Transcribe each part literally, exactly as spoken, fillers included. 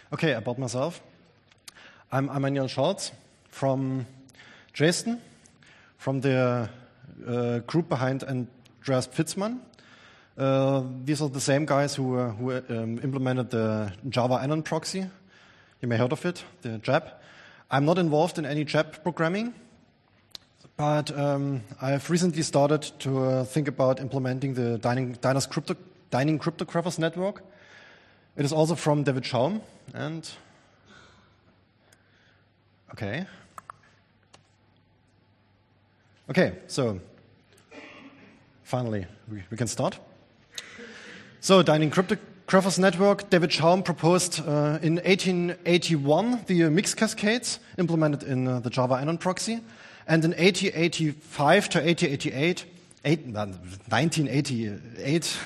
Okay, about myself. I'm Emmanuel Scholz from Dresden, from the uh, group behind Andreas Pfitzmann. Uh, these are the same guys who, uh, who um, implemented the Java Anon proxy. You may have heard of it, the J A B. I'm not involved in any J A B programming, but um, I've recently started to uh, think about implementing the Dyning, Dynas crypto, Dyning Cryptographers network. It is also from David Schaum, and okay. Okay, so finally we, we can start. So, Dyning Cryptographers network, David Schaum proposed uh, in eighteen eighty-one the uh, mixed cascades implemented in uh, the Java Anon proxy, and in eighteen eighty-five to eighteen eighty-eight, eight, nineteen eighty-eight,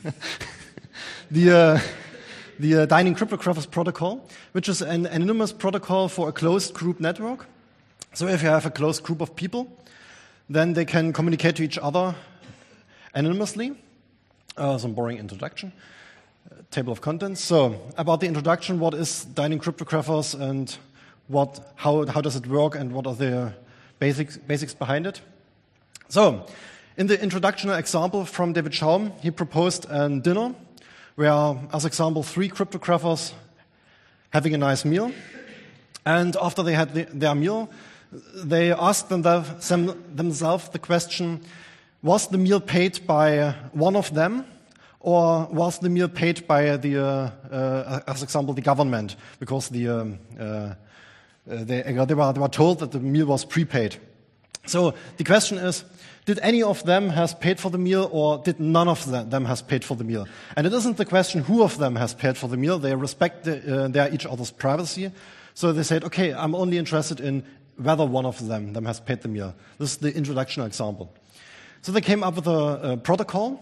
the uh, the uh, Dyning Cryptographers protocol, which is an anonymous protocol for a closed group network. So if you have a closed group of people, then they can communicate to each other anonymously. Uh, some boring introduction. Uh, table of contents. So about the introduction, what is Dyning Cryptographers and what, how, how does it work and what are the basics, basics behind it? So in the introductional example from David Schaum, he proposed a dinner where, as example, three cryptographers having a nice meal. And after they had the, their meal, they asked them, themselves the question, was the meal paid by one of them, or was the meal paid by the, uh, uh, as example, the government? Because the, um, uh, they, they, were, they were told that the meal was prepaid. So the question is, did any of them has paid for the meal, or did none of them has paid for the meal? And it isn't the question who of them has paid for the meal. They respect the, uh, their each other's privacy. So they said, okay, I'm only interested in whether one of them, them has paid the meal. This is the introduction example. So they came up with a, a protocol,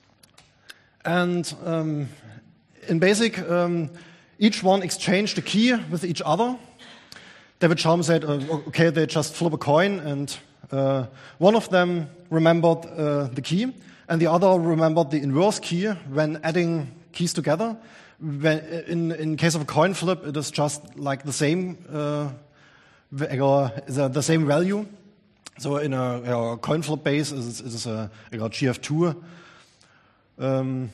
and um, in basic, um, each one exchanged a key with each other. David Schaum said, uh, okay, they just flip a coin, and uh, one of them remembered uh, the key, and the other remembered the inverse key when adding keys together. When, in, in case of a coin flip, it is just like the same, uh, the, the same value. So in a, a coin flip base, it is, it is a, a G F two. Um,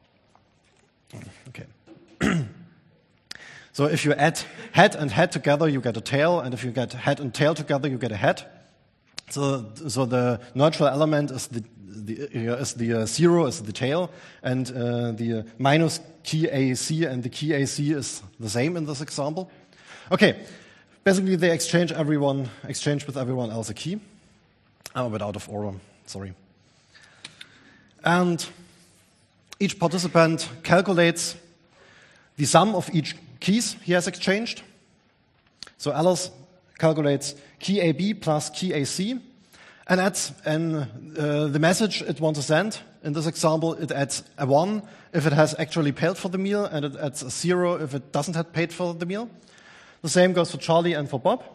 okay. So if you add head and head together, you get a tail, and if you get head and tail together, you get a head. So, so the neutral element is the, the is the uh, zero is the tail, and uh, the uh, minus key A C and the key A C is the same in this example. Okay. Basically, they exchange everyone, exchange with everyone else a key. I'm a bit out of order, sorry. And each participant calculates the sum of each keys he has exchanged. So Alice calculates key A B plus key A C and adds an, uh, the message it wants to send. In this example, it adds a one if it has actually paid for the meal, and it adds a zero if it doesn't have paid for the meal. The same goes for Charlie and for Bob.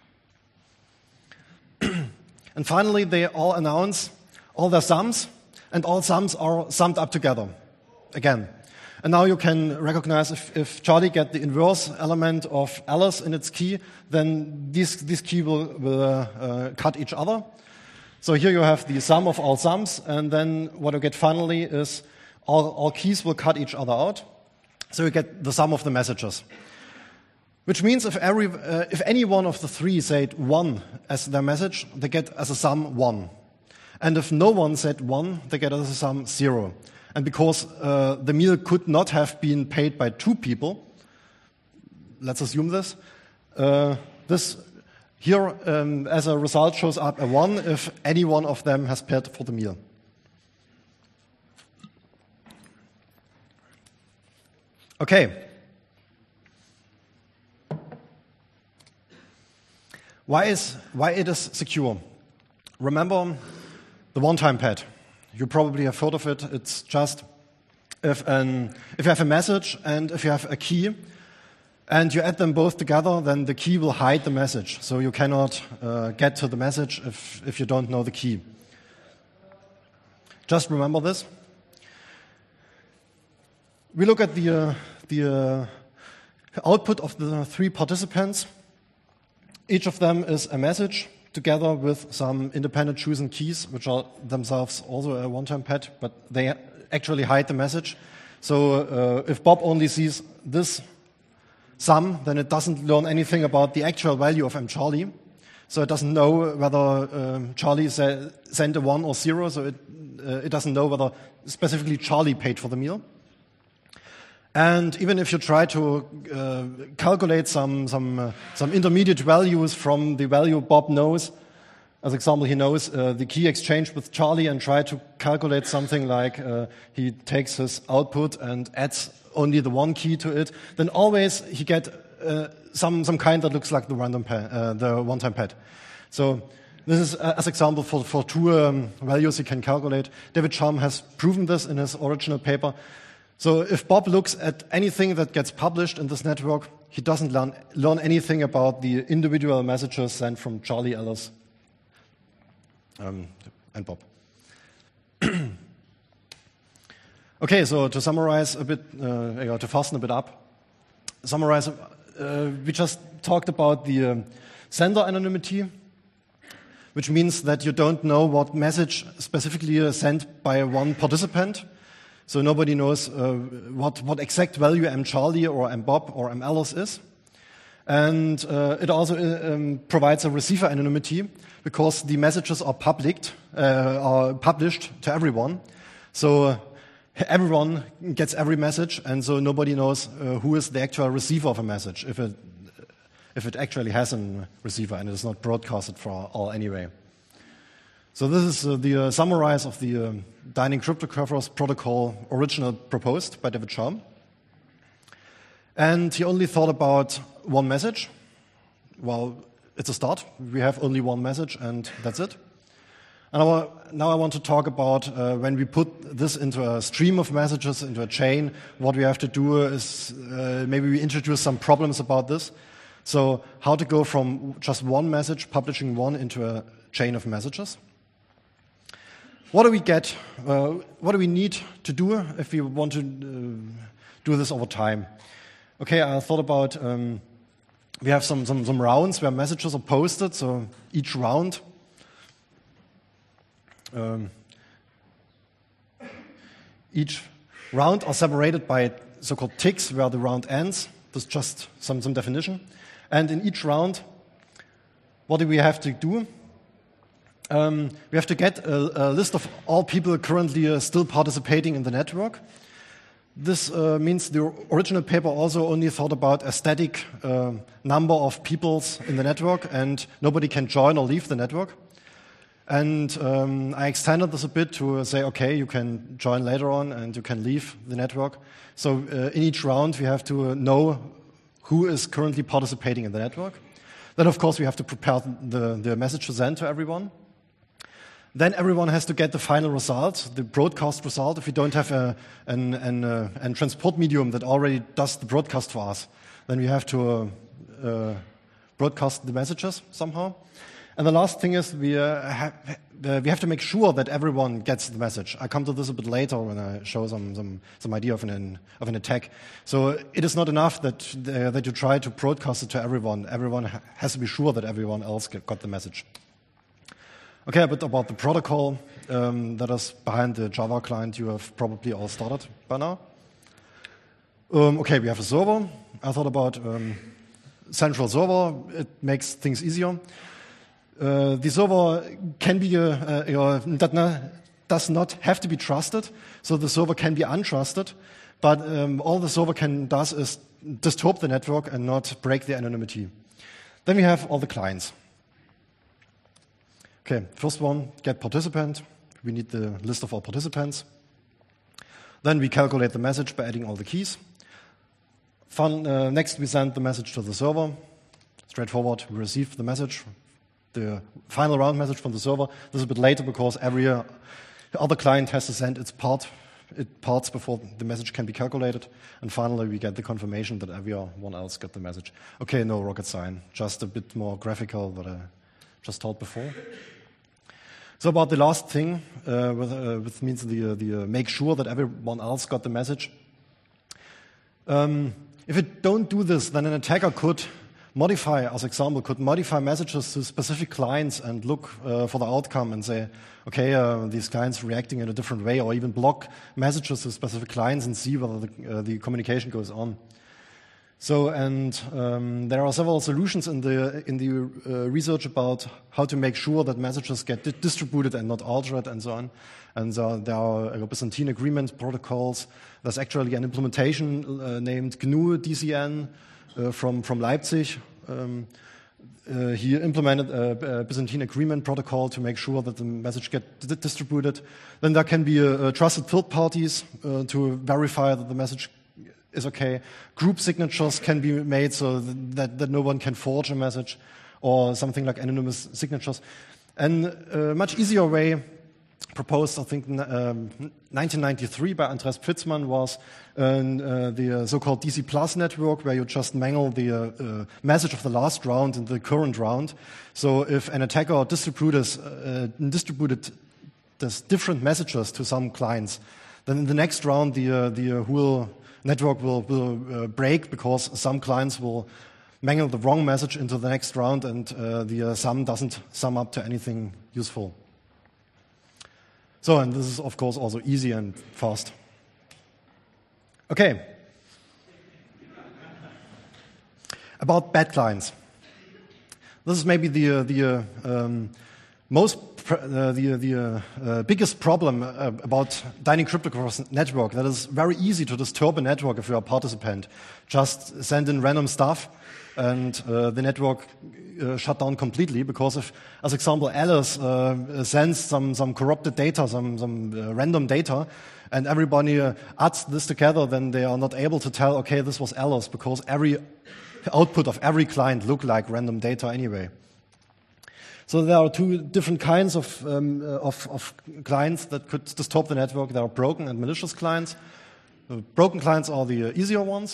And finally, they all announce all their sums, and all sums are summed up together, again. And now you can recognize if, if Charlie gets the inverse element of Alice in its key, then this, this key will, will uh, uh, cut each other. So here you have the sum of all sums, and then what you get finally is all, all keys will cut each other out. So you get the sum of the messages. Which means if, every, uh, if any one of the three said one as their message, they get as a sum one. And if no one said one, they get as a sum zero. And because uh, the meal could not have been paid by two people, let's assume this, uh, this here um, as a result shows up a one if any one of them has paid for the meal. Okay. Why is why it is secure? Remember the one-time pad. You probably have heard of it. It's just if an if you have a message and if you have a key, and you add them both together, then the key will hide the message. So you cannot uh, get to the message if if you don't know the key. Just remember this. We look at the uh, the uh, output of the three participants. Each of them is a message together with some independent chosen keys, which are themselves also a one-time pad, but they actually hide the message. So uh, if Bob only sees this sum, then it doesn't learn anything about the actual value of M Charlie. So it doesn't know whether um, Charlie sa- sent a one or zero, so it, uh, it doesn't know whether specifically Charlie paid for the meal. And even if you try to uh, calculate some some uh, some intermediate values from the value Bob knows, as example, he knows uh, the key exchange with Charlie, and try to calculate something like uh, he takes his output and adds only the one key to it, then always he get uh, some some kind that looks like the random pad, uh, the one-time pad. So this is uh, as example for for two um, values he can calculate. David Chaum has proven this in his original paper. So if Bob looks at anything that gets published in this network, he doesn't learn, learn anything about the individual messages sent from Charlie, Alice, um, and Bob. Okay, so to summarize a bit, uh, to fasten a bit up, summarize, uh, we just talked about the um, sender anonymity, which means that you don't know what message specifically is sent by one participant. So nobody knows uh, what, what exact value M Charlie or M Bob or M Alice is. And uh, it also uh, um, provides a receiver anonymity because the messages are public, uh, are published to everyone. So uh, everyone gets every message, and so nobody knows uh, who is the actual receiver of a message, if it, if it actually has a receiver and it is not broadcasted for all anyway. So this is uh, the uh, summarize of the uh, Dyning Cryptographers protocol original proposed by David Chaum. And he only thought about one message. Well, it's a start. We have only one message and that's it. And I, now I want to talk about uh, when we put this into a stream of messages, into a chain, what we have to do is uh, maybe we introduce some problems about this. So how to go from just one message, publishing one, into a chain of messages. What do we get? Uh, what do we need to do if we want to uh, do this over time? Okay, I thought about, um, we have some, some, some rounds where messages are posted, so each round. Um, each round are separated by so-called ticks where the round ends. This is just some, some definition. And in each round, what do we have to do? Um, we have to get a, a list of all people currently uh, still participating in the network. This uh, means the original paper also only thought about a static uh, number of peoples in the network, and nobody can join or leave the network. And um, I extended this a bit to say, okay, you can join later on and you can leave the network. So uh, in each round, we have to know who is currently participating in the network. Then, of course, we have to prepare the, the message to send to everyone. Then everyone has to get the final result, the broadcast result. If we don't have a, an, an, uh, an transport medium that already does the broadcast for us, then we have to uh, uh, broadcast the messages somehow. And the last thing is we, uh, ha uh, we have to make sure that everyone gets the message. I come to this a bit later when I show some, some, some idea of an, of an attack. So it is not enough that, uh, that you try to broadcast it to everyone. Everyone ha has to be sure that everyone else get, got the message. Okay, a bit about the protocol um, that is behind the Java client you have probably all started by now. Um, okay, we have a server. I thought about um, central server. It makes things easier. Uh, the server can be, uh, uh, that does not have to be trusted, so the server can be untrusted, but um, all the server can does is disturb the network and not break the anonymity. Then we have all the clients. Okay, first one, get participant. We need the list of all participants. Then we calculate the message by adding all the keys. Fun, uh, next, we send the message to the server. Straightforward, we receive the message, the final round message from the server. This is a bit later because every uh, other client has to send its part, it parts before the message can be calculated. And finally, we get the confirmation that everyone else got the message. Okay, no rocket science, just a bit more graphical than I just told before. So about the last thing, uh, with, uh, which means the, uh, the uh, make sure that everyone else got the message. Um, if you don't do this, then an attacker could modify, as example, could modify messages to specific clients and look uh, for the outcome and say, okay, uh, these clients reacting in a different way, or even block messages to specific clients and see whether the, uh, the communication goes on. So, and um, there are several solutions in the in the uh, research about how to make sure that messages get di distributed and not altered and so on. And uh, there are uh, Byzantine agreement protocols. There's actually an implementation uh, named G N U D C N uh, from from Leipzig. Um, uh, he implemented a, a Byzantine agreement protocol to make sure that the message gets di distributed. Then there can be uh, trusted third parties uh, to verify that the message is okay. Group signatures can be made so that, that no one can forge a message, or something like anonymous signatures. And a much easier way proposed, I think, in um, nineteen ninety-three by Andreas Pfitzmann was uh, uh, the uh, so-called D C plus network, where you just mangle the uh, uh, message of the last round in the current round. So if an attacker distributed, uh, distributed this different messages to some clients, then in the next round the, uh, the uh, whole network will, will uh, break, because some clients will mangle the wrong message into the next round, and uh, the uh, sum doesn't sum up to anything useful. So, and this is of course also easy and fast. Okay. About bad clients. This is maybe the uh, the uh, um, most pr uh, the the uh, uh, biggest problem uh, about Dyning Cryptocurrency network. That is very easy to disturb a network if you are a participant. Just send in random stuff, and uh, the network uh, shut down completely. Because if, as example, Alice uh, sends some some corrupted data, some some uh, random data, and everybody uh, adds this together, then they are not able to tell, okay, this was Alice, because every output of every client look like random data anyway. So there are two different kinds of, um, uh, of, of clients that could disturb the network. There are broken and malicious clients. The broken clients are the uh, easier ones.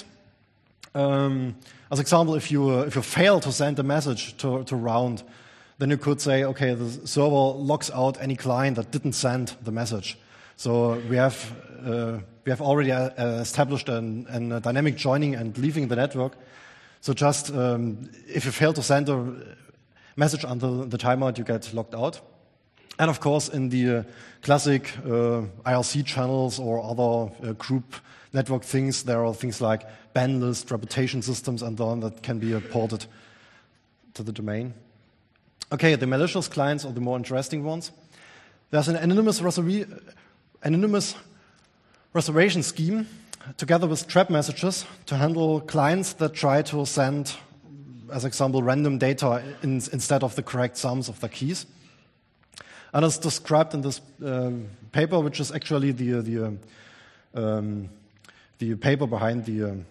Um, as example, if you uh, if you fail to send a message to, to round, then you could say, okay, the server locks out any client that didn't send the message. So we have uh, we have already uh, established an, an a dynamic joining and leaving the network. So just um, if you fail to send a message until the timeout, you get locked out. And of course, in the uh, classic uh, I R C channels or other uh, group network things, there are things like ban list, reputation systems, and so on that can be uh, ported to the domain. Okay, the malicious clients are the more interesting ones. There's an anonymous, reserva anonymous reservation scheme together with trap messages to handle clients that try to send, as example, random data in, instead of the correct sums of the keys. And it's described in this um, paper, which is actually the the, um, um, the paper behind the um,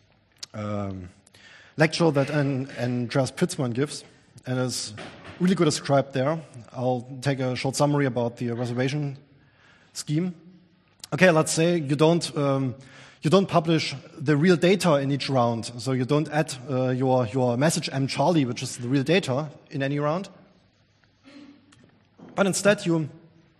um, lecture that an, Andreas Pfitzmann gives, and it's really good described there. I'll take a short summary about the reservation scheme. Okay, let's say you don't um, you don't publish the real data in each round, so you don't add uh, your your message M Charlie, which is the real data, in any round. But instead, you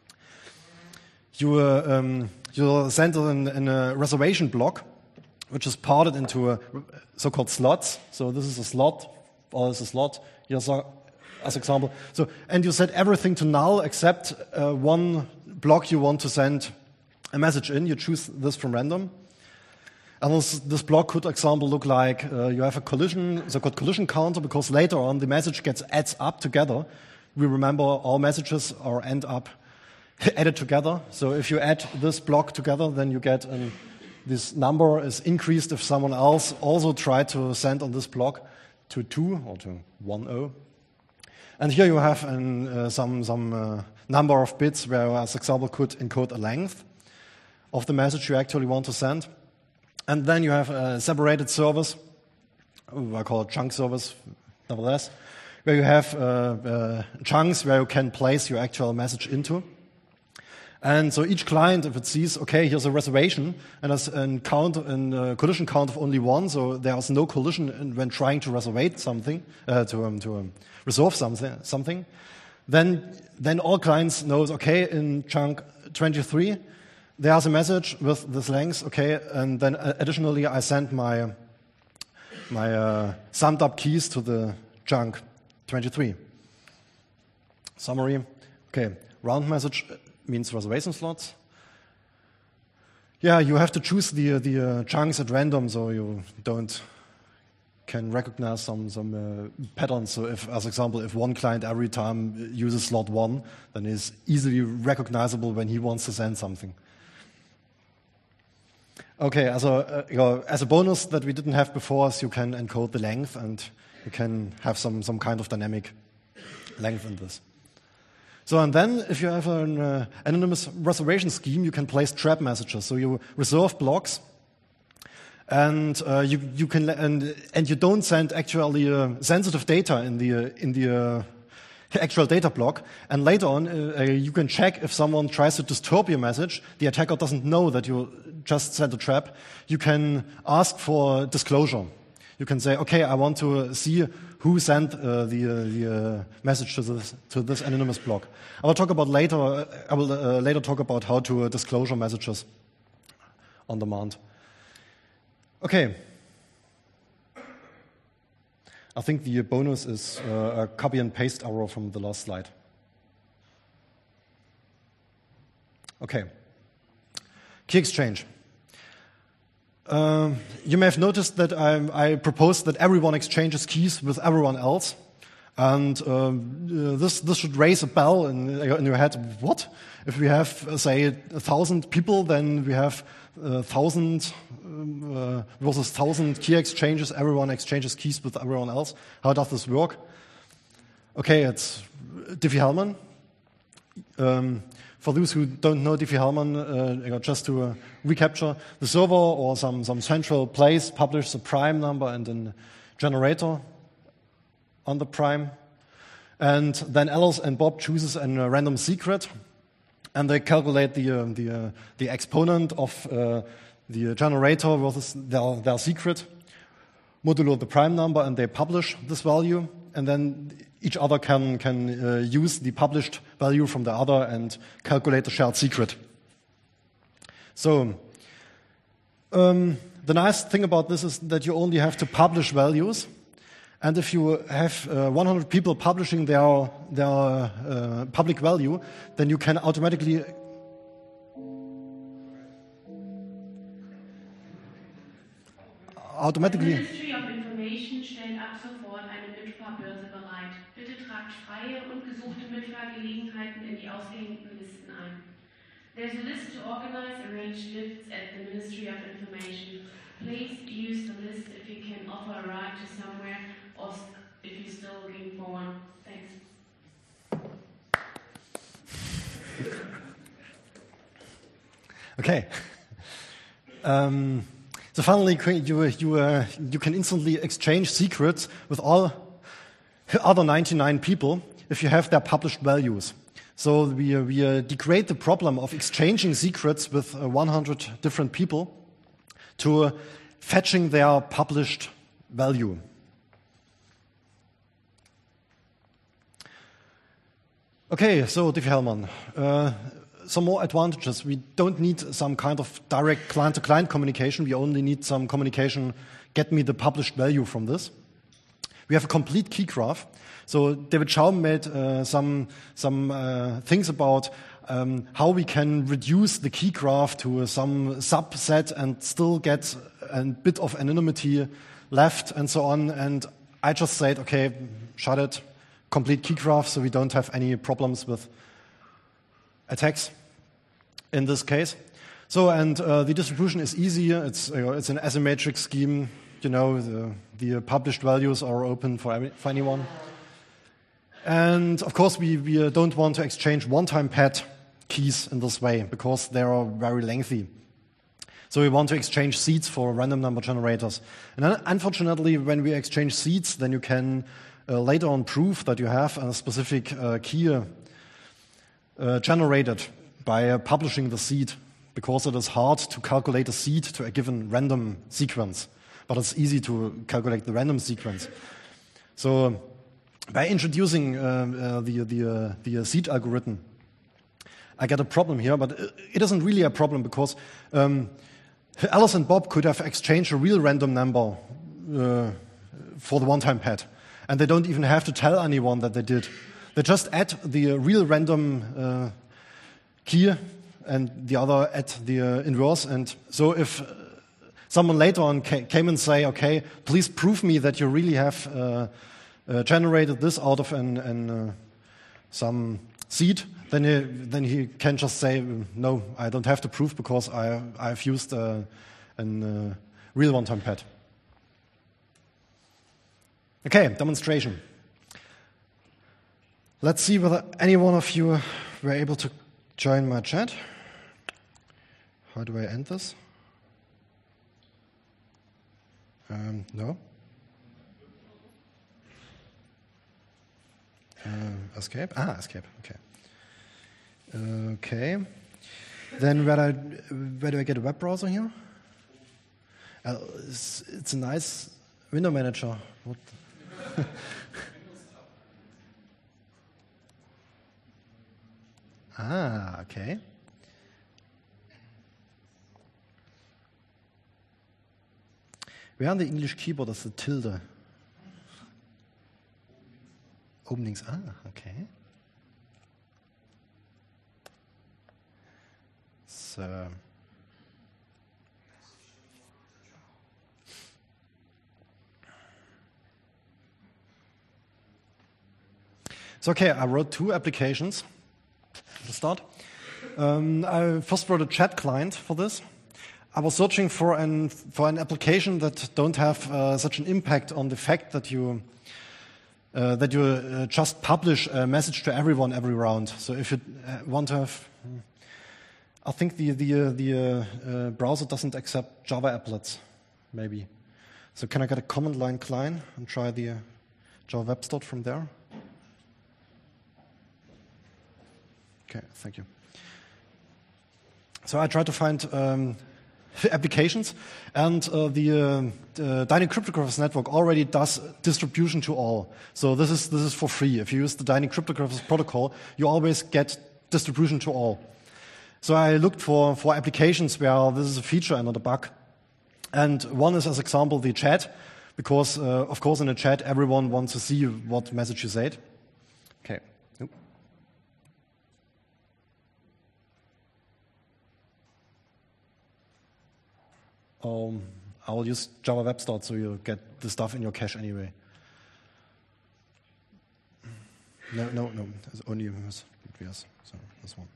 you uh, um, you send in, in a reservation block, which is parted into a so-called slots. So this is a slot, or this is a slot. Here's a, as example. So and you set everything to null except uh, one block you want to send a message in. You choose this from random. And this, this block could, example, look like uh, you have a collision, so-called collision counter, because later on the message gets adds up together. We remember all messages are end up added together. So if you add this block together, then you get an, this number is increased if someone else also tried to send on this block to two or to one oh. And here you have an, uh, some some uh, number of bits where, as example, could encode a length of the message you actually want to send. And then you have a separated service, I call it chunk service, nevertheless, where you have uh, uh, chunks where you can place your actual message into. And so each client, if it sees, okay, here's a reservation, and there's a count, a collision count of only one, so there's no collision when trying to reserve something, uh, to um, to um, resolve something, something, then then all clients knows, okay, in chunk twenty-three, there's a message with this length, okay, and then additionally I send my my uh, summed up keys to the chunk twenty-three. Summary. Okay, round message means reservation slots. Yeah, you have to choose the the uh, chunks at random, so you don't can recognize some some uh, patterns. So, if, as example, if one client every time uses slot one, then it's easily recognizable when he wants to send something. Okay, as a uh, you know, as a bonus that we didn't have before, is you can encode the length, and you can have some some kind of dynamic length in this. So, and then if you have an uh, anonymous reservation scheme, you can place trap messages. So you reserve blocks, and uh, you you can and and you don't send actually uh, sensitive data in the uh, in the uh, actual data block. And later on, uh, you can check if someone tries to disturb your message. The attacker doesn't know that you just sent a trap. You can ask for disclosure. You can say, okay, I want to see who sent uh, the, uh, the uh, message to this, to this anonymous block. I will talk about later. Uh, I will uh, later talk about how to uh, disclosure messages on demand. Okay. I think the bonus is uh, a copy and paste error from the last slide. Okay. Key exchange. Uh, you may have noticed that I, I proposed that everyone exchanges keys with everyone else. And um, uh, this, this should raise a bell in, in your head. What? If we have, uh, say, a thousand people, then we have a thousand um, uh, versus thousand key exchanges. Everyone exchanges keys with everyone else. How does this work? Okay, it's Diffie-Hellman. Um, For those who don't know Diffie-Hellman, uh, you know, just to uh, recapture, the server or some, some central place publishes a prime number and a generator on the prime. And then Alice and Bob chooses a uh, random secret, and they calculate the, uh, the, uh, the exponent of uh, the generator versus their, their secret, modulo the prime number, and they publish this value. And then each other can, can uh, use the published value from the other and calculate the shared secret. So um, the nice thing about this is that you only have to publish values. And if you have uh, one hundred people publishing their, their uh, public value, then you can automatically automatically Ministry of Information stellt ab sofort eine Mitfahrbörse bereit. Bitte tragt freie und gesuchte Mitfahrgelegenheiten in die ausgehängten Listen ein. There's a list to organize arranged lifts at the Ministry of Information. Please use the list if you can offer a ride to somewhere or if you're still looking for one. Thanks. Okay. Um, so finally, you, you, uh, you can instantly exchange secrets with all other ninety-nine people if you have their published values. So we, uh, we uh, degrade the problem of exchanging secrets with uh, one hundred different people to uh, fetching their published value. Okay, so Diffie-Hellman. Uh, some more advantages. We don't need some kind of direct client-to-client communication. We only need some communication, get me the published value from this. We have a complete key graph. So David Schaum made uh, some, some uh, things about um, how we can reduce the key graph to some subset and still get a bit of anonymity left and so on. And I just said, okay, shut it, complete key graph, so we don't have any problems with attacks in this case. So, and uh, the distribution is easy. It's, you know, it's an asymmetric scheme. You know, the, the published values are open for, every, for anyone. And of course, we, we uh, don't want to exchange one-time pad keys in this way because they are very lengthy. So we want to exchange seeds for random number generators. And un unfortunately, when we exchange seeds, then you can uh, later on prove that you have a specific uh, key uh, generated by uh, publishing the seed, because it is hard to calculate a seed to a given random sequence. But it's easy to calculate the random sequence. So by introducing uh, uh, the, the, uh, the seed algorithm, I get a problem here, but it isn't really a problem because um, Alice and Bob could have exchanged a real random number uh, for the one-time pad. And they don't even have to tell anyone that they did. They just add the uh, real random uh, key and the other add the uh, inverse. And so if uh, someone later on ca came and say, okay, please prove me that you really have uh, uh, generated this out of an, an, uh, some seed, then he, then he can just say, no, I don't have to prove because I, I've used uh, a uh, real one-time pad. Okay, demonstration. Let's see whether any one of you were able to join my chat. How do I end this? Um, no? Uh, escape? Ah, escape, okay. Okay. Then where, I, where do I get a web browser here? Uh, it's, it's a nice window manager. What? Ah, okay. Where on the English keyboard is the tilde? Openings. Ah, okay. So. So, okay, I wrote two applications to start. Um, I first wrote a chat client for this. I was searching for an, for an application that don't have uh, such an impact on the fact that you, uh, that you uh, just publish a message to everyone every round. So if you uh, want to have, I think the, the, uh, the uh, uh, browser doesn't accept Java applets, maybe. So can I get a command line client and try the uh, Java Web Start from there? Okay, thank you. So I tried to find um, applications, and uh, the, uh, the Dynamic Cryptographers Network already does distribution to all. So this is this is for free. If you use the Dynamic Cryptographers protocol, you always get distribution to all. So I looked for for applications where this is a feature and not a bug. And one is, as example, the chat, because uh, of course in a chat everyone wants to see what message you said. Okay. Nope. Um, I'll use Java Web Start so you get the stuff in your cache anyway. No, no, no. It's only this. Yes, so this one.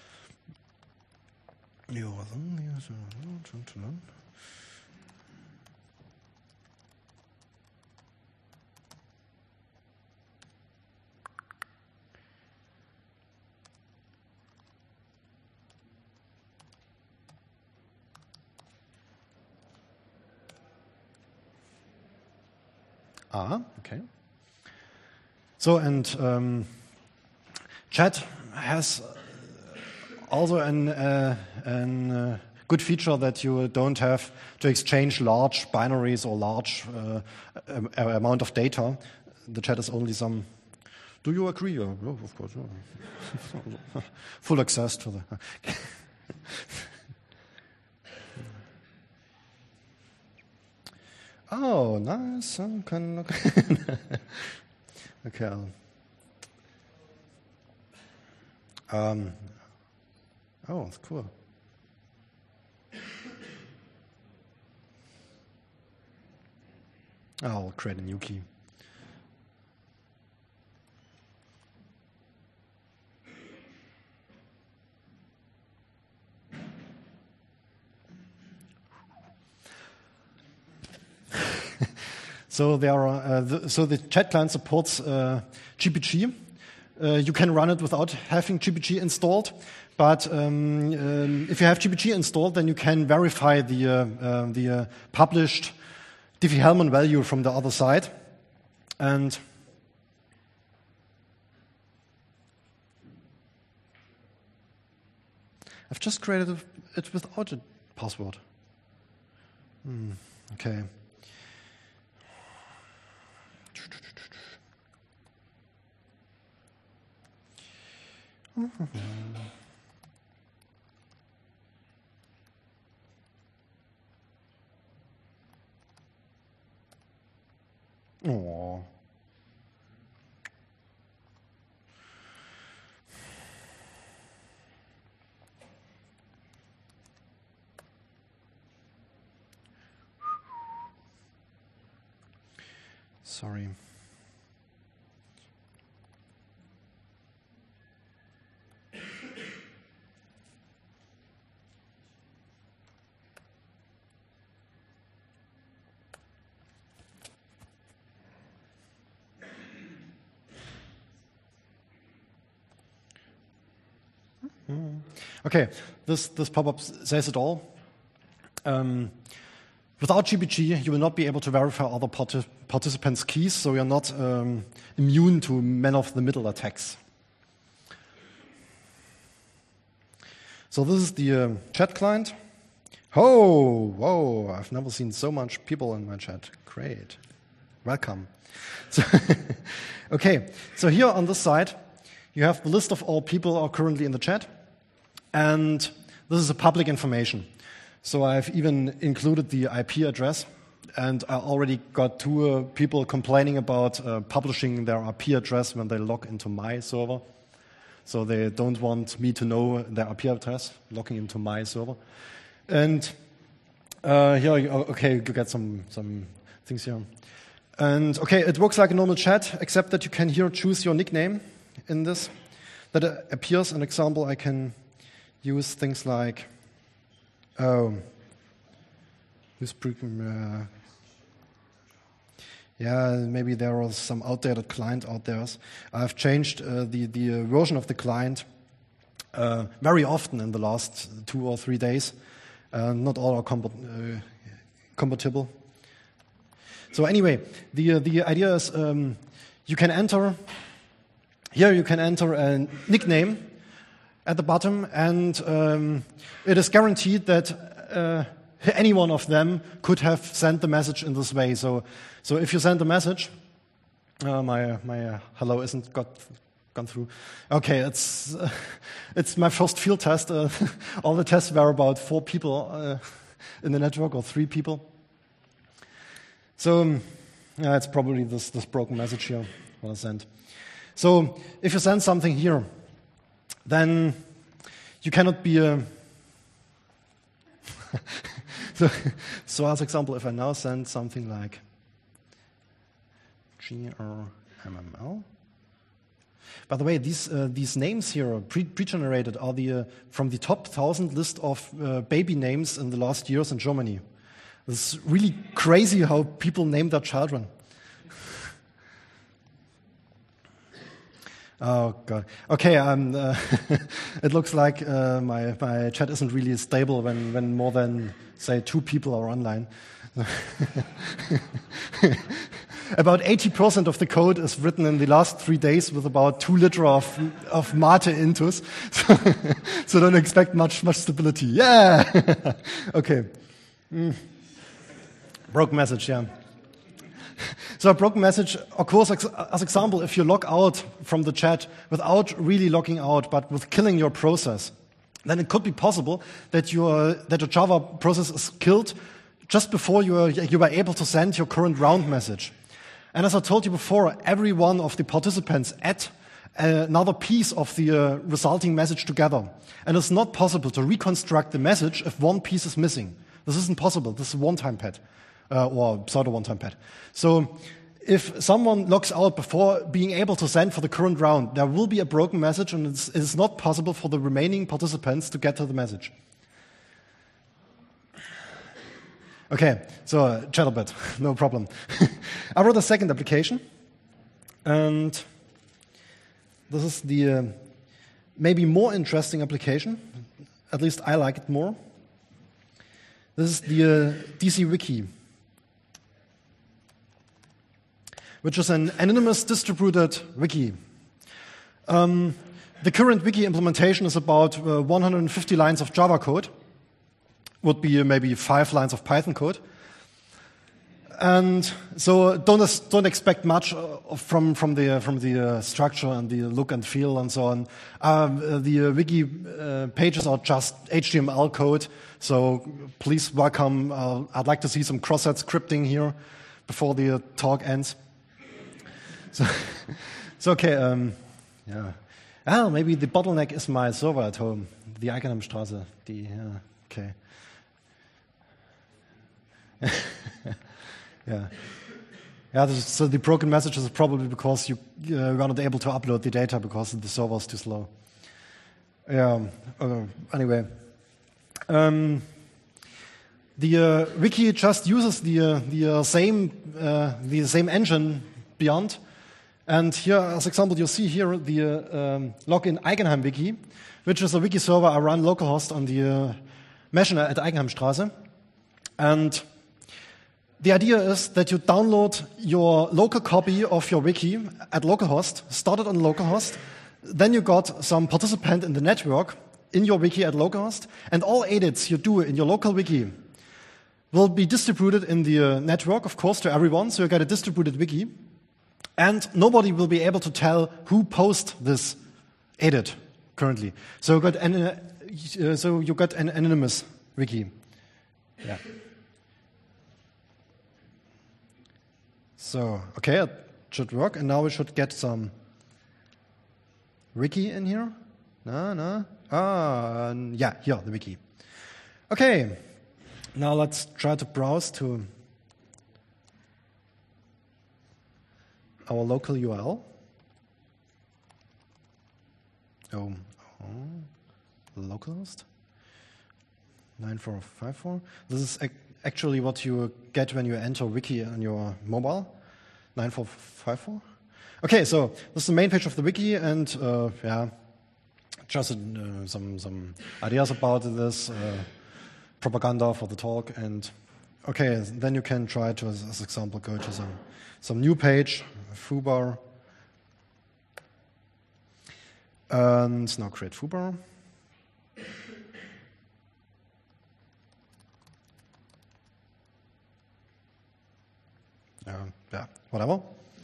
Ah, okay. So, and um, chat has also an, uh, an uh, good feature that you don't have to exchange large binaries or large uh, amount of data. The chat is only some. Do you agree? Oh, of course. Oh. Full access to the. Oh, nice. Okay. Um, oh, that's cool. I'll create a new key. So there are uh, the, so the chat client supports uh, G P G. Uh, you can run it without having G P G installed, but um, um, if you have G P G installed, then you can verify the uh, uh, the uh, published Diffie-Hellman value from the other side, and I've just created it without a password. Hmm, okay. Aww. Sorry. Okay, this, this pop-up says it all. Um, without G P G, you will not be able to verify other partic participants' keys, so you're not um, immune to man-of-the-middle attacks. So this is the uh, chat client. Oh, whoa, I've never seen so much people in my chat. Great. Welcome. So okay, so here on this side, you have the list of all people who are currently in the chat. And this is a public information. So I've even included the I P address. And I already got two uh, people complaining about uh, publishing their I P address when they log into my server. So they don't want me to know their I P address, logging into my server. And uh, here, okay, you get some, some things here. And okay, it works like a normal chat, except that you can here choose your nickname in this. That uh, appears, an example, I can use things like, oh, who's uh, yeah, maybe there was some outdated client out there. I've changed uh, the, the uh, version of the client uh, very often in the last two or three days. Uh, not all are comp uh, compatible. So anyway, the, uh, the idea is um, you can enter, here you can enter a nickname at the bottom, and um, it is guaranteed that uh, any one of them could have sent the message in this way. So, so if you send a message, uh, my my uh, hello isn't got gone through. Okay, it's uh, it's my first field test. Uh, all the tests were about four people uh, in the network, or three people. So um, yeah, it's probably this this broken message here what I sent. So if you send something here, then you cannot be a... so, so as example, if I now send something like G R M M L. By the way, these uh, these names here, pre pre-generated, are the uh, from the top thousand list of uh, baby names in the last years in Germany. It's really crazy how people name their children. Oh God. Okay. Um, uh, it looks like uh, my my chat isn't really stable when when more than say two people are online. About eighty percent of the code is written in the last three days with about two liter of of Mate intus. So, so don't expect much much stability. Yeah. Okay. Mm. Broken message. Yeah. So a broken message occurs as example if you log out from the chat without really logging out, but with killing your process. Then it could be possible that your that your Java process is killed just before you were, you were able to send your current round message. And as I told you before, every one of the participants add another piece of the uh, resulting message together. And it's not possible to reconstruct the message if one piece is missing. This isn't possible. This is a one-time pad. Uh, or pseudo one-time pad. So if someone logs out before being able to send for the current round, there will be a broken message, and it's, it's not possible for the remaining participants to get to the message. Okay, so uh, chat a bit, no problem. I wrote a second application, and this is the uh, maybe more interesting application. At least I like it more. This is the uh, D C Wiki, which is an anonymous distributed wiki. Um, the current wiki implementation is about uh, one hundred fifty lines of Java code, would be uh, maybe five lines of Python code. And so don't, don't expect much uh, from, from the, uh, from the uh, structure and the look and feel and so on. Um, uh, the uh, wiki uh, pages are just H T M L code, so please welcome. Uh, I'd like to see some cross-site scripting here before the uh, talk ends. so, so okay, um, yeah. Ah, maybe the bottleneck is my server at home, the Eigenheimstraße. The, yeah, okay. yeah. Yeah, this is, so the broken messages is probably because you uh, were not able to upload the data because the server was too slow. Yeah, uh, anyway. Um, the uh, wiki just uses the, uh, the uh, same uh, the same engine beyond. And here, as example, you see here the uh, um, login Eigenheim wiki, which is a wiki server I run localhost on the uh, machine at Eigenheimstraße. And the idea is that you download your local copy of your wiki at localhost, start it on localhost, then you got some participant in the network in your wiki at localhost, and all edits you do in your local wiki will be distributed in the uh, network, of course, to everyone, so you get a distributed wiki, and nobody will be able to tell who posted this edit currently. So you got an, uh, so you got an anonymous wiki. Yeah. So, okay, it should work, and now we should get some wiki in here. No, no. Ah, um, yeah, here, the wiki. Okay, now let's try to browse to our local U R L. Oh, oh localhost nine four five four. This is ac actually what you get when you enter wiki on your mobile. nine four five four. Okay, so this is the main page of the wiki, and uh, yeah, just uh, some some ideas about this, uh, propaganda for the talk, and okay, then you can try to, as, as example, go to some some new page, foobar, and now create foobar. Uh, yeah, whatever.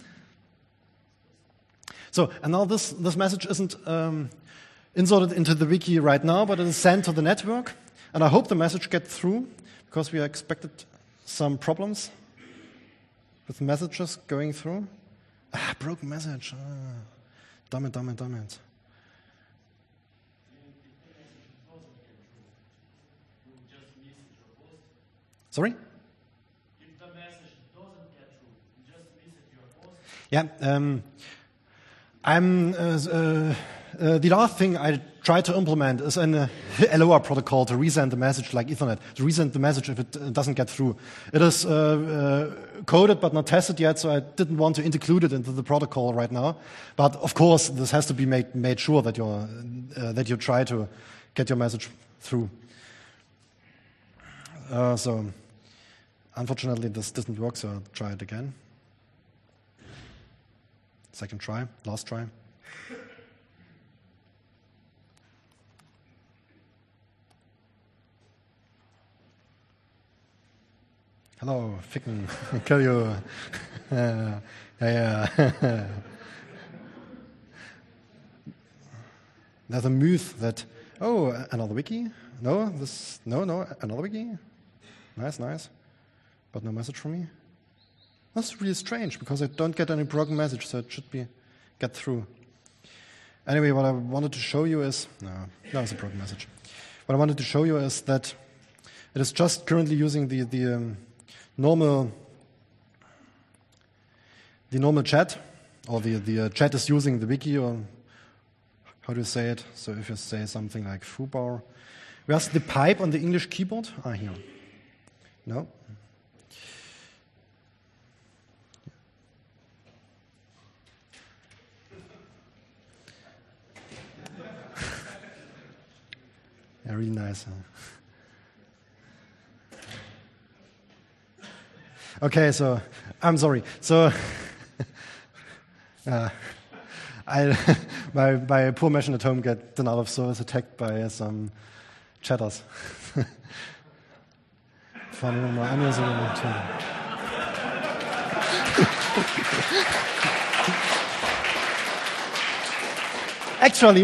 So, and now this, this message isn't um, inserted into the wiki right now, but it is sent to the network. And I hope the message gets through, because we expected some problems with messages going through. Ah, broken message. Ah, damn it, damn it, damn it. Sorry? Yeah, um, I'm, uh, uh, uh, the last thing I try to implement is an uh, L O R protocol to resend the message like Ethernet, to resend the message if it doesn't get through. It is uh, uh, coded but not tested yet, so I didn't want to include it into the protocol right now. But of course, this has to be made, made sure that, you're, uh, that you try to get your message through. Uh, so, unfortunately, this didn't work, so I'll try it again. Second try, last try. Hello, Ficken, kill you. uh, yeah, yeah. There's a myth that, oh, another wiki? No, this, no, no, another wiki? Nice, nice. But no message from me? That's really strange, because I don't get any broken message, so it should be get through. Anyway, what I wanted to show you is, no, no, it's a broken message. What I wanted to show you is that it is just currently using the, the um, normal the normal chat, or the, the uh, chat is using the wiki, or how do you say it? So if you say something like foobar, where's the pipe on the English keyboard? Ah, here. No. Yeah, really nice. Huh? Okay, so I'm sorry. So uh, I, my, my poor machine at home got denial of service attacked by some chatters. Actually.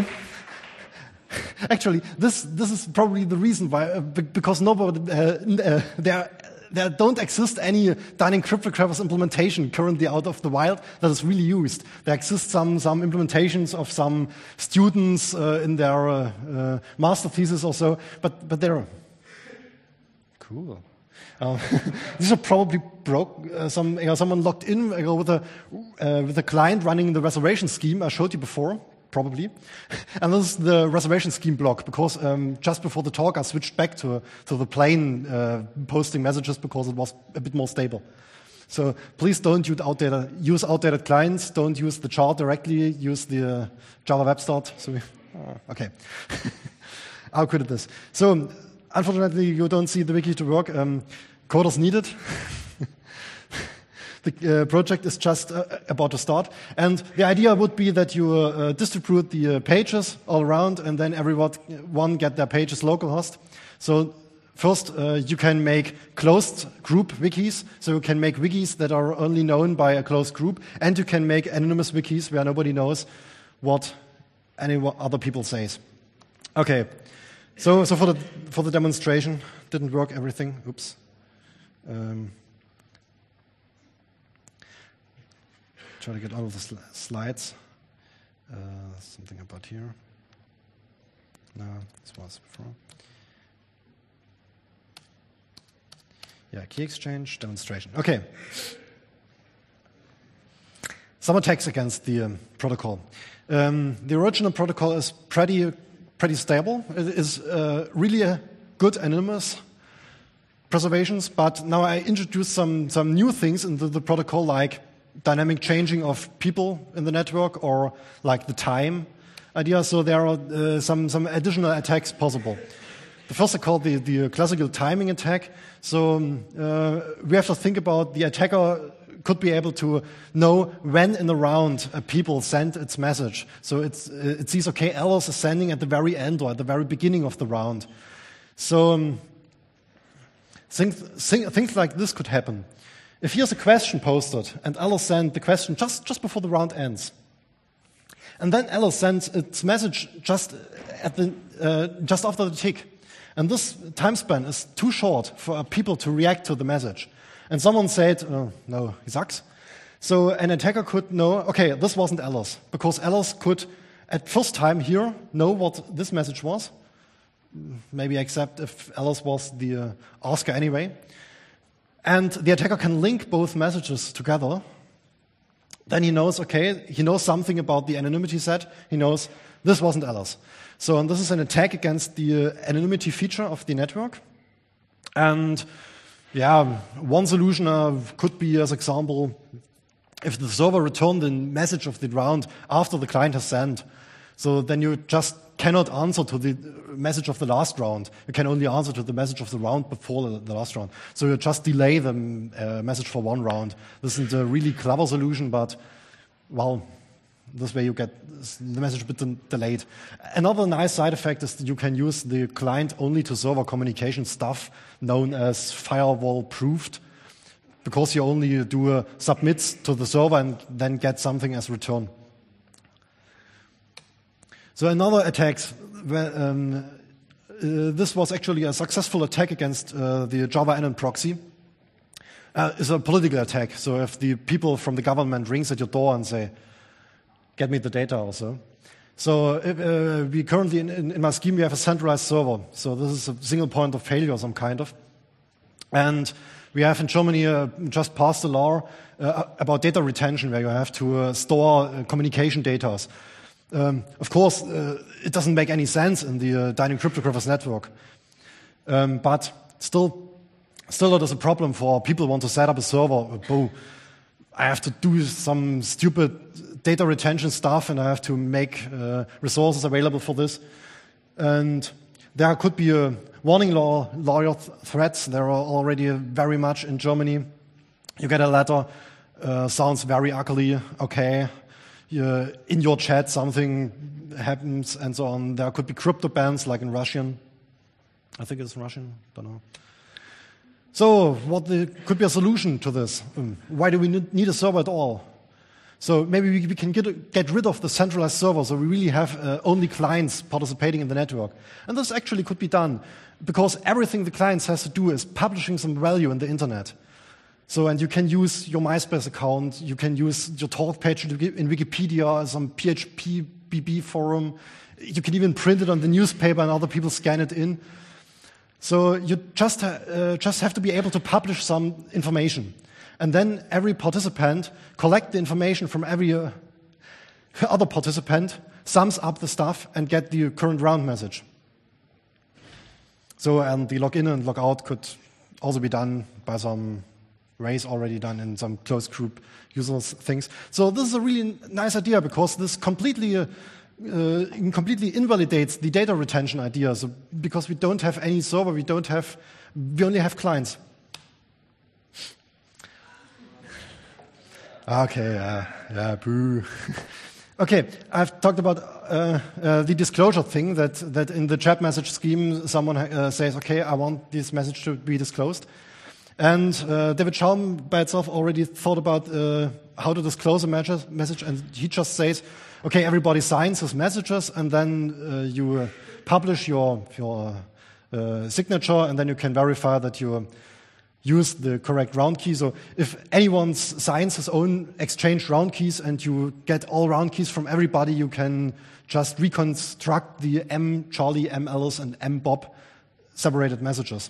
Actually, this this is probably the reason why, uh, because nobody uh, uh, there there don't exist any Dynamic Cryptographers implementation currently out of the wild that is really used. There exist some some implementations of some students uh, in their uh, uh, master thesis or so, but but they're cool. Uh, these are probably broke. Uh, some you know, someone logged in you know, with a uh, with a client running the reservation scheme I showed you before. Probably. And this is the reservation scheme block, because um, just before the talk I switched back to, to the plain uh, posting messages because it was a bit more stable. So please don't use outdated, use outdated clients, don't use the chart directly, use the uh, Java Web Start. So we, oh, okay. How could it this? So unfortunately you don't see the wiki to work. Um, coders needed. The uh, project is just uh, about to start, and the idea would be that you uh, distribute the uh, pages all around, and then everyone get their pages localhost. So first, uh, you can make closed group wikis, so you can make wikis that are only known by a closed group, and you can make anonymous wikis where nobody knows what any other people says. Okay, so so for the for the demonstration, didn't work everything. Oops. Um, Try to get all of the sl slides. Uh, something about here. No, this was before. Yeah, key exchange, demonstration. Okay. Some attacks against the um, protocol. Um, the original protocol is pretty, pretty stable. It is uh, really a good anonymous preservations, but now I introduced some, some new things into the protocol, like dynamic changing of people in the network, or like the time idea. So there are uh, some, some additional attacks possible. The first are called the, the classical timing attack. So um, uh, we have to think about the attacker could be able to know when in the round a people send its message. So it's, uh, it sees, okay, Alice is sending at the very end or at the very beginning of the round. So um, things, things like this could happen. If here's a question posted, and Alice sent the question just, just before the round ends, and then Alice sends its message just at the uh, just after the tick, and this time span is too short for people to react to the message, and someone said, oh, "No, he sucks." So an attacker could know, okay, this wasn't Alice, because Alice could, at first time here, know what this message was, maybe except if Alice was the uh, asker anyway. And the attacker can link both messages together. Then he knows, okay, he knows something about the anonymity set. He knows this wasn't Alice. So and this is an attack against the uh, anonymity feature of the network. And yeah, one solution uh, could be, as example, if the server returned the message of the round after the client has sent. So then you just cannot answer to the message of the last round. You can only answer to the message of the round before the, the last round. So you just delay the uh, message for one round. This isn't a really clever solution, but, well, this way you get the message a bit delayed. Another nice side effect is that you can use the client-only-to-server communication stuff known as firewall-proofed, because you only do uh, submits to the server and then get something as return. So another attack, um, uh, this was actually a successful attack against uh, the Java Anon proxy, uh, is a political attack. So if the people from the government rings at your door and say, get me the data also. So if, uh, we currently, in, in, in my scheme, we have a centralized server. So this is a single point of failure, some kind of. And we have in Germany uh, just passed a law uh, about data retention, where you have to uh, store uh, communication data. Um, of course, uh, it doesn't make any sense in the uh, Dynamic Cryptographers network. Um, but still, still it is a problem for people who want to set up a server. Oh, I have to do some stupid data retention stuff, and I have to make uh, resources available for this. And there could be a warning law, lawyer th threats. There are already very much in Germany. You get a letter, uh, sounds very ugly, okay. Uh, in your chat something happens and so on. There could be crypto bans like in Russian. I think it's Russian, don't know. So what the, could be a solution to this? Um, why do we need a server at all? So maybe we, we can get, get rid of the centralized server, so we really have uh, only clients participating in the network. And this actually could be done. because everything the client has to do is publishing some value in the internet. So, and you can use your MySpace account, you can use your talk page in Wikipedia, some P H P B B forum, you can even print it on the newspaper and other people scan it in. So you just, uh, just have to be able to publish some information. And then every participant collect the information from every uh, other participant, sums up the stuff, and get the current round message. So, and the login and logout could also be done by some ways already done in some closed group users things. So this is a really nice idea because this completely uh, uh, completely invalidates the data retention idea. So because we don't have any server, we don't have, we only have clients. Okay, uh, yeah, boo. Okay, I've talked about uh, uh, the disclosure thing, that, that in the chat message scheme, someone uh, says, okay, I want this message to be disclosed. And uh, David Schaum by itself already thought about uh, how to disclose a message, and he just says, okay, everybody signs his messages, and then uh, you uh, publish your, your uh, signature, and then you can verify that you uh, use the correct round key. So if anyone signs his own exchange round keys and you get all round keys from everybody, you can just reconstruct the M Charlie, M Alice, and M Bob separated messages.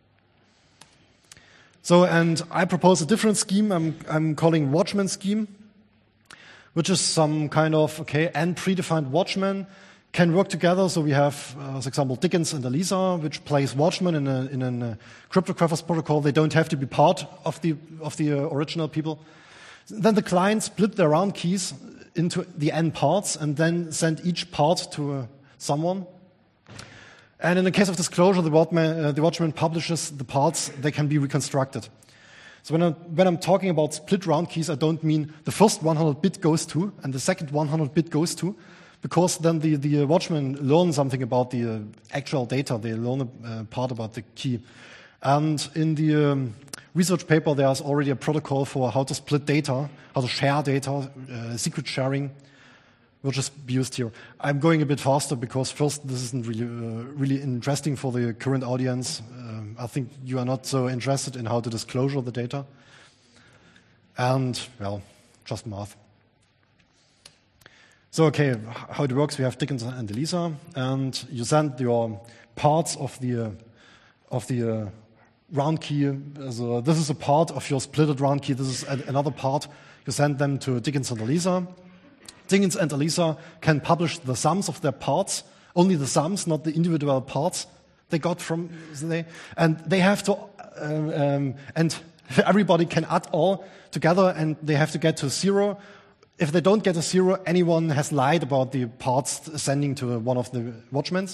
So, and I propose a different scheme I'm, I'm calling Watchman scheme, which is some kind of, okay, n predefined watchmen can work together. So we have, uh, for example, Dickens and Elisa, which plays watchmen in a, in a uh, cryptographers protocol. They don't have to be part of the, of the uh, original people. Then the client split their round keys into the n parts and then send each part to uh, someone. And in the case of disclosure, the watchman, uh, the watchman publishes the parts, they can be reconstructed. So when I'm, when I'm talking about split round keys, I don't mean the first one hundred bit goes to and the second one hundred bit goes to, because then the, the watchman learn something about the uh, actual data, they learn a uh, part about the key. And in the um, research paper, there's already a protocol for how to split data, how to share data, uh, secret sharing, will just be used here. I'm going a bit faster because first, this isn't really uh, really interesting for the current audience. Um, I think you are not so interested in how to disclosure the data. And, well, just math. So, okay, how it works, we have Dickens and Elisa, and you send your parts of the, uh, of the uh, round key. So this is a part of your splitted round key. This is another part. You send them to Dickens and Elisa. Dickens and Elisa can publish the sums of their parts, only the sums, not the individual parts they got from they, and they have to, um, um, and everybody can add all together, and they have to get to zero. If they don't get a zero, anyone has lied about the parts sending to one of the watchmen.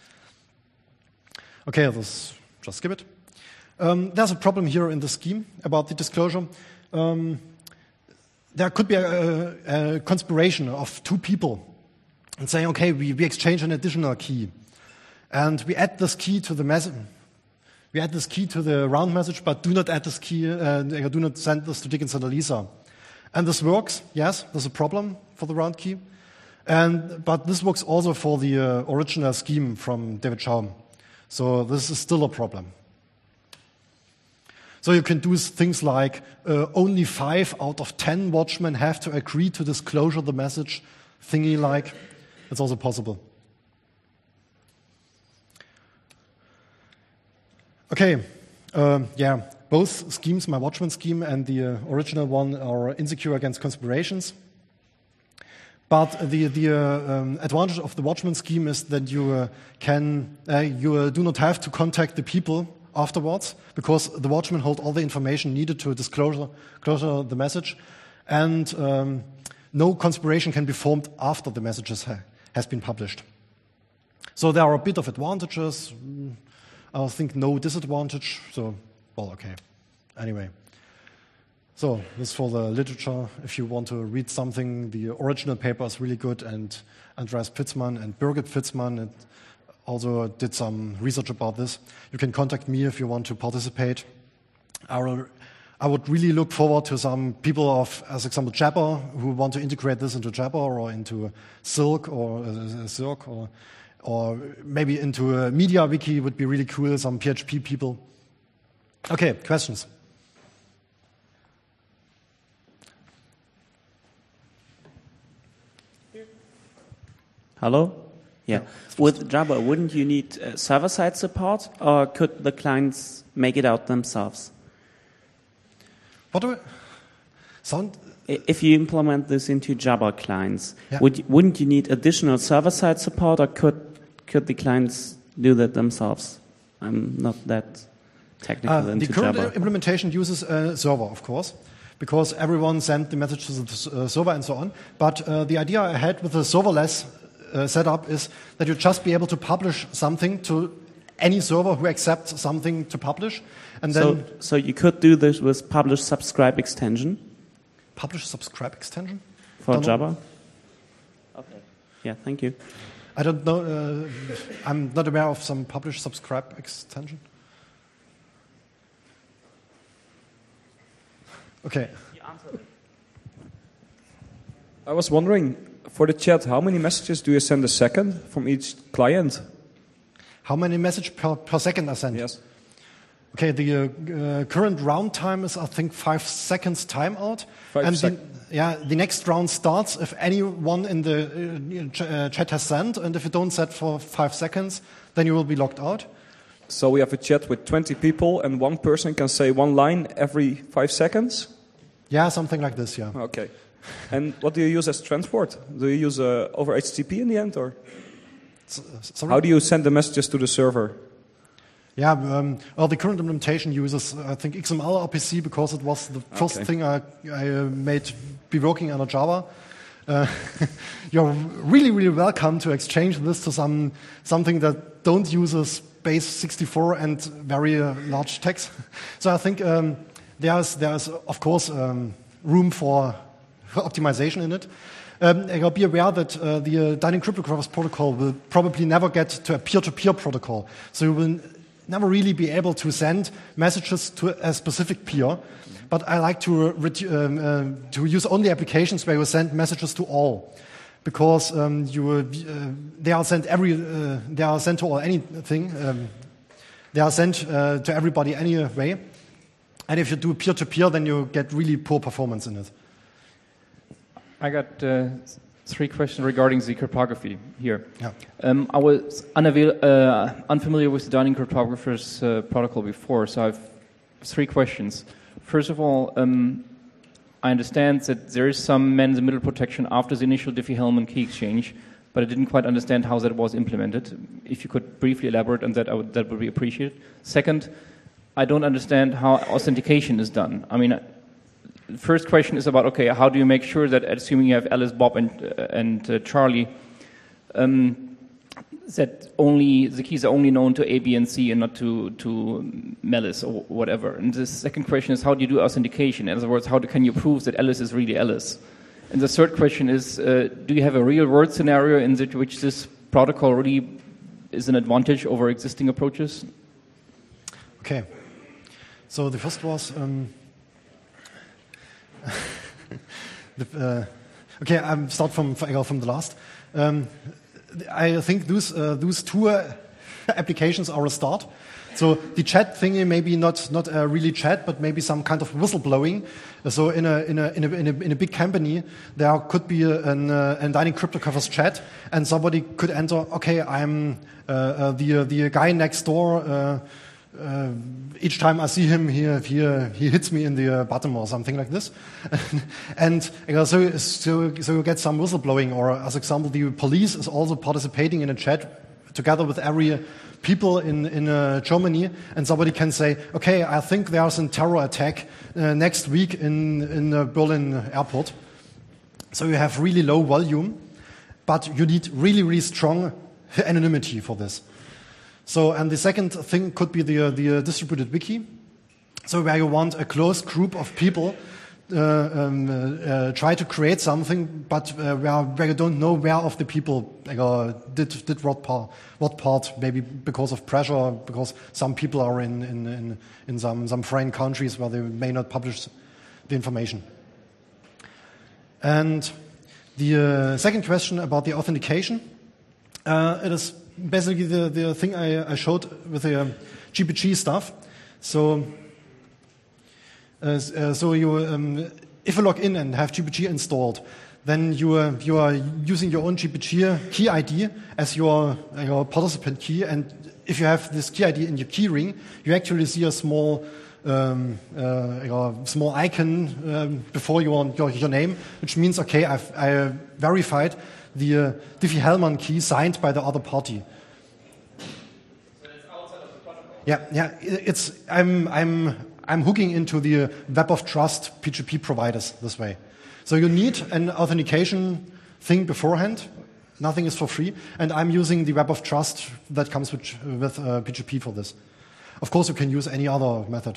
Okay, let's just skip it. Um, there's a problem here in the scheme about the disclosure. Um, There could be a, a conspiration of two people and saying, okay, we, we exchange an additional key. And we add this key to the message. We add this key to the round message, but do not add this key, uh, do not send this to Dickens and Elisa. And this works, yes, there's a problem for the round key. And, but this works also for the uh, original scheme from David Schaum. So this is still a problem. So you can do things like uh, only five out of ten watchmen have to agree to disclosure the message, thingy like. It's also possible. Okay, uh, yeah, both schemes, my watchman scheme and the uh, original one, are insecure against conspirations. But the, the uh, um, advantage of the watchman scheme is that you uh, can uh, you uh, do not have to contact the people afterwards, because the watchmen hold all the information needed to disclosure closure the message, and um, no conspiration can be formed after the message ha has been published. So there are a bit of advantages. I think no disadvantage. So, well, okay. Anyway. So this is for the literature. If you want to read something, the original paper is really good, and Andreas Pfitzmann and Birgit Pfitzmann and also did some research about this. You can contact me if you want to participate. I, will, I would really look forward to some people of, as example, Jabber, who want to integrate this into Jabber or into Silk or uh, Silk or or maybe into a media wiki would be really cool, some P H P people. Okay, questions? Hello? Yeah. With Java, wouldn't you need uh, server-side support, or could the clients make it out themselves? What do I sound? If you implement this into Java clients, yeah. would, wouldn't you need additional server-side support, or could could the clients do that themselves? I'm not that technical uh, into the current Java. implementation uses a server, of course, because everyone sent the messages to the uh, server and so on. But uh, the idea I had with the serverless uh, setup is that you just be able to publish something to any server who accepts something to publish, and then so, so you could do this with publish subscribe extension. Publish subscribe extension for don't Java. Know. Okay. Yeah. Thank you. I don't know. Uh, I'm not aware of some publish subscribe extension. Okay. I was wondering, for the chat, how many messages do you send a second from each client? How many messages per, per second are sent? Yes. Okay, the uh, uh, current round time is, I think, five seconds timeout. Five and sec- the, yeah, the next round starts if anyone in the uh, ch- uh, chat has sent, and if you don't set for five seconds, then you will be locked out. So we have a chat with twenty people, and one person can say one line every five seconds? Yeah, something like this, yeah. Okay. And what do you use as transport? Do you use uh, over H T T P in the end, or S- sorry? how do you send the messages to the server? Yeah, um, well, the current implementation uses, I think, X M L R P C because it was the first Okay. thing I, I uh, made be working on a Java. Uh, you're really, really welcome to exchange this to some something that don't uses base sixty-four and very uh, large text. So I think um, there's, there's of course, um, room for, for optimization in it. Um, I'll be aware that uh, the uh, Dynamic Cryptographers protocol will probably never get to a peer-to-peer protocol. So you will never really be able to send messages to a specific peer. But I like to uh, redu- um, uh, to use only applications where you send messages to all, because um, you uh, they are sent every uh, they are sent to all anything. Um, they are sent uh, to everybody anyway. And if you do peer-to-peer, then you get really poor performance in it. I got uh, three questions regarding the cryptography here. Yeah. Um, I was unavail- uh, unfamiliar with the Dynamic Cryptographers uh, protocol before, so I have three questions. First of all, um, I understand that there is some man-in-the-middle protection after the initial Diffie-Hellman key exchange, but I didn't quite understand how that was implemented. If you could briefly elaborate on that, I would, that would be appreciated. Second, I don't understand how authentication is done. I mean, the first question is about, okay, how do you make sure that, assuming you have Alice, Bob, and, uh, and uh, Charlie, um, that only the keys are only known to A, B, and C, and not to to Melis or whatever. And the second question is, how do you do authentication? In other words, how do, can you prove that Alice is really Alice? And the third question is, uh, do you have a real-world scenario in the, which this protocol really is an advantage over existing approaches? Okay. So the first was. Um the, uh, okay, I start from from the last. Um, I think those uh, those two uh, applications are a start. So the chat thingy maybe not not uh, really chat, but maybe some kind of whistleblowing. So in a in a in a in a, in a big company, there could be a, an uh, a Dynamic Cryptographers chat, and somebody could enter. Okay, I'm uh, uh, the uh, the guy next door. Uh, Uh, each time I see him, he he, uh, he hits me in the uh, bottom or something like this, and you know, so so so you get some whistleblowing. Or as example, the police is also participating in a chat together with every people in in uh, Germany, and somebody can say, okay, I think there's a terror attack uh, next week in in uh, Berlin airport. So you have really low volume, but you need really really strong anonymity for this. So, and the second thing could be the, uh, the uh, distributed wiki. So where you want a closed group of people uh, um, uh, uh, try to create something, but uh, where, where you don't know where of the people uh, did did what part, what part, maybe because of pressure, because some people are in in in, in some some foreign countries where they may not publish the information. And the uh, second question about the authentication, uh, it is basically the, the thing I, I showed with the um, G P G stuff. So, uh, uh, so you, um, if you log in and have G P G installed, then you, uh, you are using your own G P G key I D as your, uh, your participant key. And if you have this key I D in your key ring, you actually see a small um, uh, your small icon um, before your, your your name, which means, okay, I've I verified the uh, Diffie-Hellman key signed by the other party. So it's outside of the protocol. Yeah, yeah. It's I'm I'm I'm hooking into the uh, Web of Trust P G P providers this way. So you need an authentication thing beforehand. Nothing is for free, and I'm using the Web of Trust that comes with with uh, P G P for this. Of course, you can use any other method.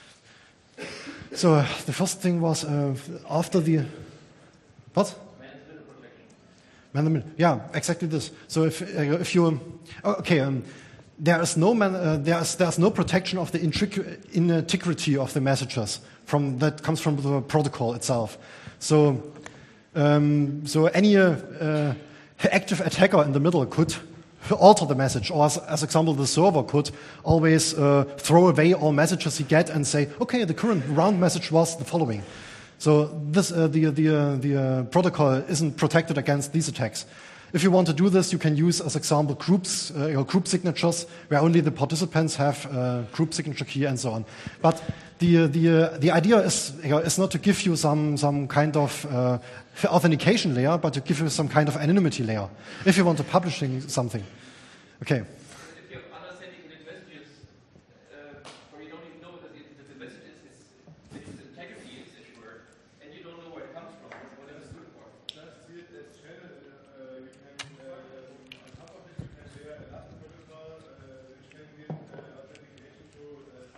So uh, the first thing was uh, after the what? Man-in-the-middle. Yeah, exactly this. So if uh, if you um, okay, um, there is no man, uh, there's there's no protection of the integrity of the messages from that comes from the protocol itself. So um, so any uh, uh, active attacker in the middle could alter the message, or as, as example, the server could always uh, throw away all messages he get and say, okay, the current round message was the following. So this uh, the the uh, the uh, protocol isn't protected against these attacks. If you want to do this, you can use as example groups, uh, your group signatures, where only the participants have uh, group signature key and so on. But the uh, the uh, the idea is you know, is not to give you some some kind of uh, authentication layer, but to give you some kind of anonymity layer. If you want to publish something, okay. If you have unauthenticated messages, uh, or you don't even know that the, that the message is, is its integrity is assured, and you don't know where it comes from, what it was good for. That's the that's channel. Uh, you can uh, on top of it you can share another protocol uh, which can give uh, authentication to.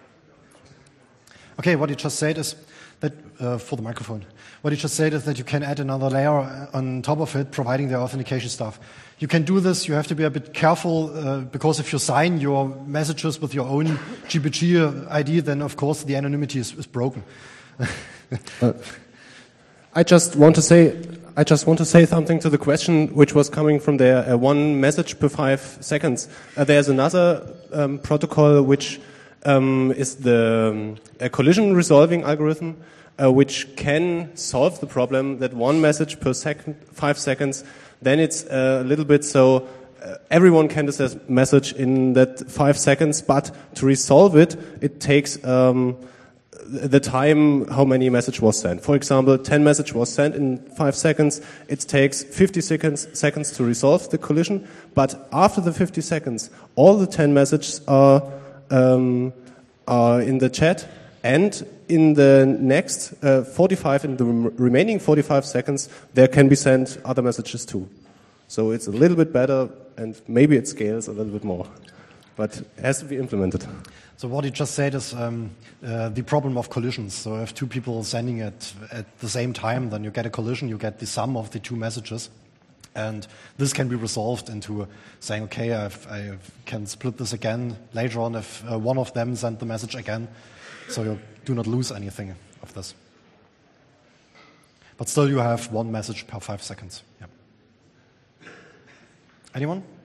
Uh, Okay, what you just said is that uh, for the microphone. What you just said is that you can add another layer on top of it, providing the authentication stuff. You can do this. You have to be a bit careful uh, because if you sign your messages with your own G P G I D, then of course the anonymity is, is broken. uh, I just want to say, I just want to say something to the question which was coming from there. Uh, one message per five seconds. Uh, there's another um, protocol which um, is the um, a collision resolving algorithm. Uh, which can solve the problem that one message per second, five seconds, then it's a little bit so uh, everyone can just a message in that five seconds, but to resolve it, it takes um, the time how many message was sent. For example, ten message was sent in five seconds, it takes fifty seconds, seconds to resolve the collision, but after the fifty seconds, all the ten messages are, um, are in the chat, and in the next uh, forty-five, in the rem remaining forty-five seconds, there can be sent other messages too. So it's a little bit better, and maybe it scales a little bit more, but it has to be implemented. So what you just said is um, uh, the problem of collisions. So if two people sending it at the same time, then you get a collision, you get the sum of the two messages. And this can be resolved into saying, okay, I've, I can split this again later on if uh, one of them sent the message again. So you do not lose anything of this. But still you have one message per five seconds. Yeah. Anyone?